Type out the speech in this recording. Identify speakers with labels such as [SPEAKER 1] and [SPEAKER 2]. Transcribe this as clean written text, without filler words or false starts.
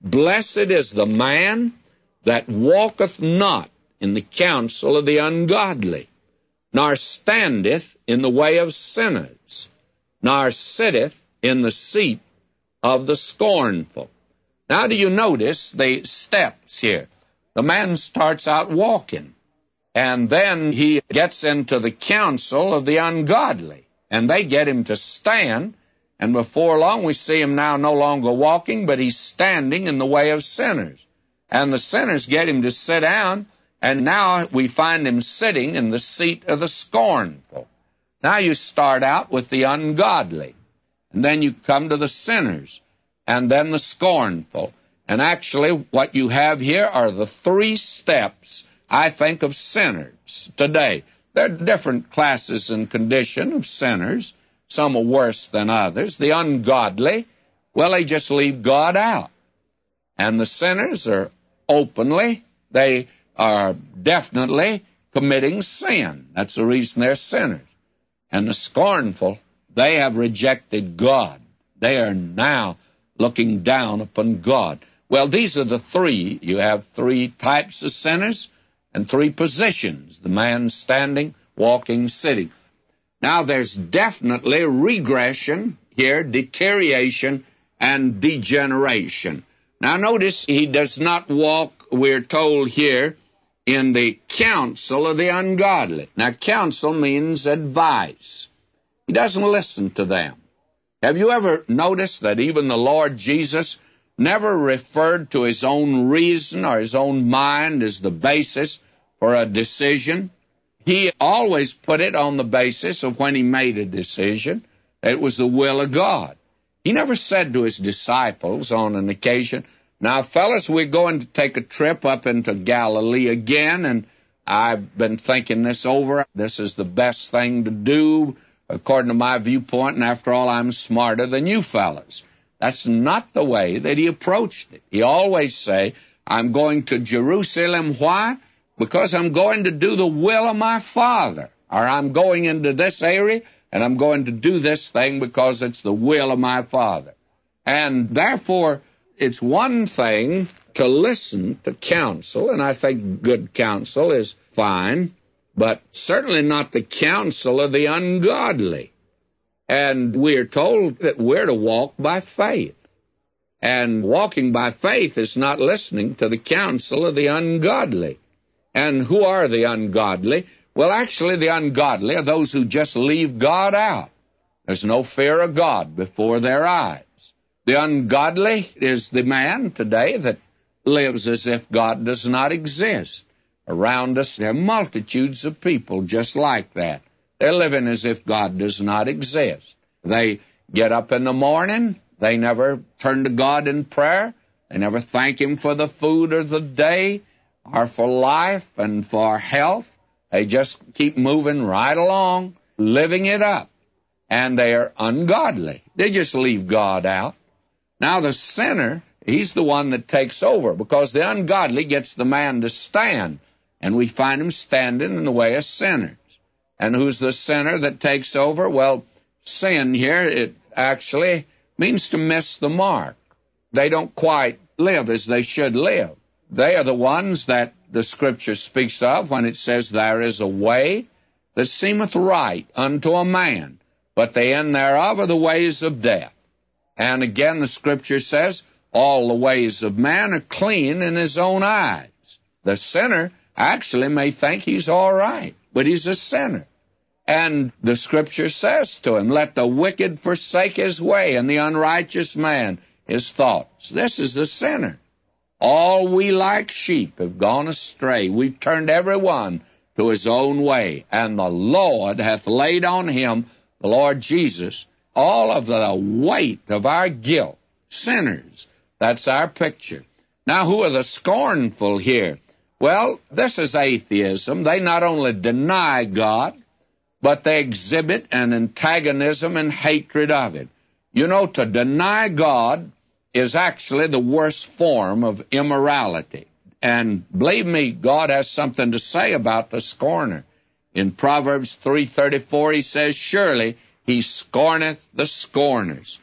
[SPEAKER 1] Blessed is the man that walketh not in the counsel of the ungodly, nor standeth in the way of sinners, nor sitteth in the seat of the scornful. Now, do you notice the steps here? The man starts out walking, and then he gets into the counsel of the ungodly, and they get him to stand, and before long we see him now no longer walking, but he's standing in the way of sinners. And the sinners get him to sit down, and now we find him sitting in the seat of the scornful. Now you start out with the ungodly, and then you come to the sinners, and then the scornful. And actually what you have here are the three steps, I think, of sinners today. There are different classes and condition of sinners. Some are worse than others. The ungodly, well, they just leave God out. And the sinners are openly, they are definitely committing sin. That's the reason they're sinners. And the scornful, they have rejected God. They are now looking down upon God. Well, these are the three. You have three types of sinners and three positions: the man standing, walking, sitting. Now, there's definitely regression here, deterioration, and degeneration. Now, notice he does not walk, we're told here, in the counsel of the ungodly. Now, counsel means advice. He doesn't listen to them. Have you ever noticed that even the Lord Jesus never referred to his own reason or his own mind as the basis for a decision? He always put it on the basis of when he made a decision, it was the will of God. He never said to his disciples on an occasion, "Now, fellas, we're going to take a trip up into Galilee again, and I've been thinking this over. This is the best thing to do according to my viewpoint, and after all, I'm smarter than you fellas." That's not the way that he approached it. He always say, "I'm going to Jerusalem." Why? Because I'm going to do the will of my Father. Or I'm going into this area, and I'm going to do this thing because it's the will of my Father. And therefore, it's one thing to listen to counsel, and I think good counsel is fine, but certainly not the counsel of the ungodly. And we're told that we're to walk by faith. And walking by faith is not listening to the counsel of the ungodly. And who are the ungodly? Well, actually, the ungodly are those who just leave God out. There's no fear of God before their eyes. The ungodly is the man today that lives as if God does not exist. Around us, there are multitudes of people just like that. They're living as if God does not exist. They get up in the morning. They never turn to God in prayer. They never thank Him for the food of the day or for life and for health. They just keep moving right along, living it up. And they are ungodly. They just leave God out. Now the sinner, he's the one that takes over, because the ungodly gets the man to stand. And we find him standing in the way of sinners. And who's the sinner that takes over? Well, sin here, it actually means to miss the mark. They don't quite live as they should live. They are the ones that the Scripture speaks of when it says, "There is a way that seemeth right unto a man, but the end thereof are the ways of death." And again, the Scripture says, "All the ways of man are clean in his own eyes." The sinner actually may think he's all right, but he's a sinner. And the Scripture says to him, "Let the wicked forsake his way, and the unrighteous man his thoughts." This is the sinner. "All we like sheep have gone astray. We've turned every one to his own way. And the Lord hath laid on him," the Lord Jesus, "all of the weight of our guilt." Sinners. That's our picture. Now, who are the scornful here? Well, this is atheism. They not only deny God, but they exhibit an antagonism and hatred of it. You know, to deny God is actually the worst form of immorality. And believe me, God has something to say about the scorner. In Proverbs 3:34, he says, "Surely he scorneth the scorners."